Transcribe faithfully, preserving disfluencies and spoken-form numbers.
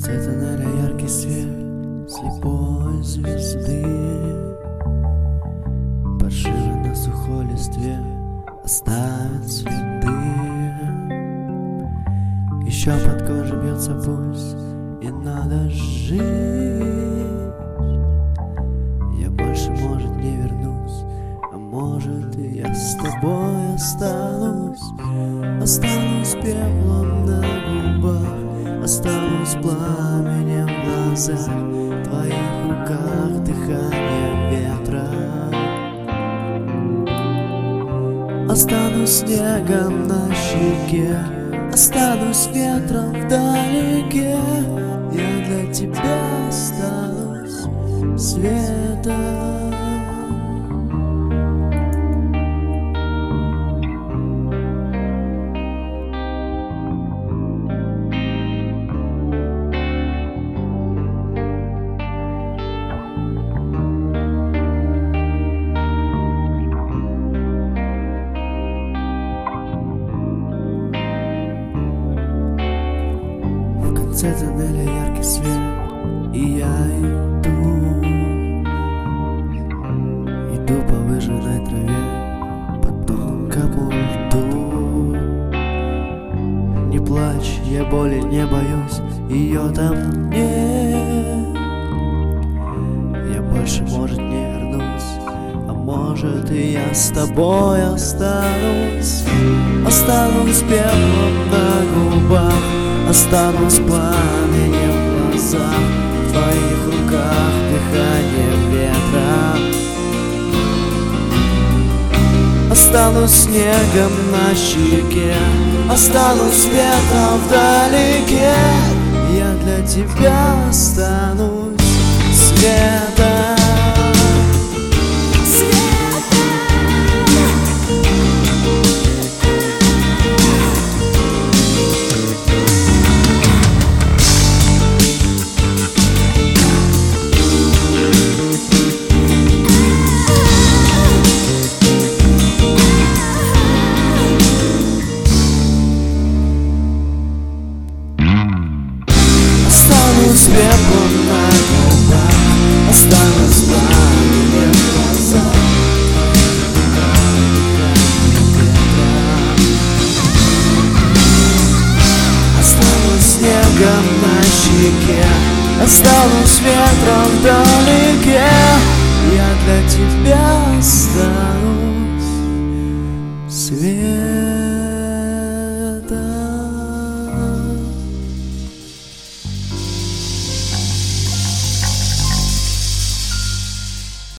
конце тоннеля яркий свет слепой звезды. Паршиво на сухой листве оставит следы. Еще под кожей бьется пульс, и надо жить. Я больше, может, не вернусь, а может, и я с тобой останусь. Останусь пеплом на губах, останусь пламенем в глазах, в твоих руках дыхание ветра. Останусь снегом на щеке, останусь ветром вдалеке. Я для тебя останусь светом. В конце тоннеля яркий свет, и я иду, иду по выжженной траве, по тонкому льду. Не плачь, я боли не боюсь, ее там нет. Я больше, может, не вернусь, а может, и я с тобой останусь. Останусь пеплом на губах, останусь пламенем в глазах, в твоих руках дыхание ветра. Останусь снегом на щеке, останусь ветром вдалеке. Я для тебя останусь светом. Останусь пеплом на губах, останусь пламенем в глазах. Останусь снегом на щеке, останусь ветром вдалеке.